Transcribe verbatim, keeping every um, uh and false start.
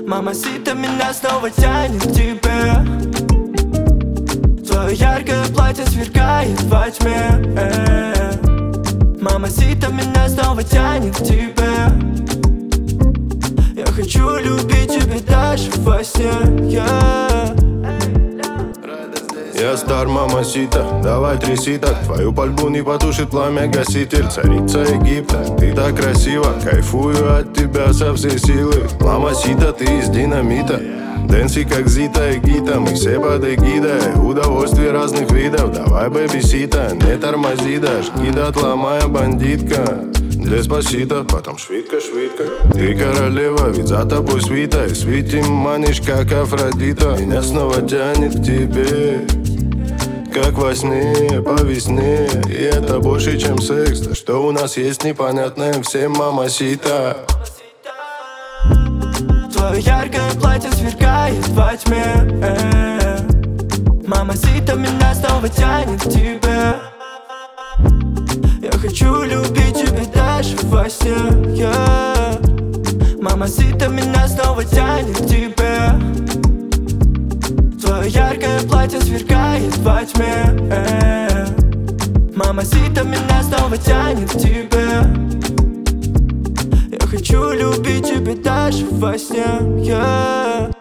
Мамасита, меня снова тянет к тебе. Твое яркое платье сверкает во тьме. Мамасита, меня снова тянет к тебе. Я хочу любить тебя даже во сне. yeah. Я стар, мамасита, давай тряси так. Твою пальбу не потушит пламя гаситель. Царица Египта, ты так красива. Кайфую от тебя со всей силы. Мамасита, ты из динамита. Дэнси как Зита и Гита. Мы все под эгидой удовольствий разных видов. Давай, бэби-сита, не тормози, дожги дотла, моя бандитка. Деспасито, потом швидко-швидко. Ты королева, ведь за тобой свита. И светим манишь, как Афродита. Меня снова тянет к тебе, как во сне, по весне. И это больше, чем секс. Да что у нас есть непонятное всем, мамасита. Твое яркое платье сверкает во тьме. Мамасита, меня снова тянет к тебе. Я хочу любить тебя даже во сне. yeah. Мамасита, меня снова тянет к тебе. Твое яркое платье сверкает во тьме. Мамасита, меня снова тянет к тебе. Я хочу любить тебя даже во сне. yeah.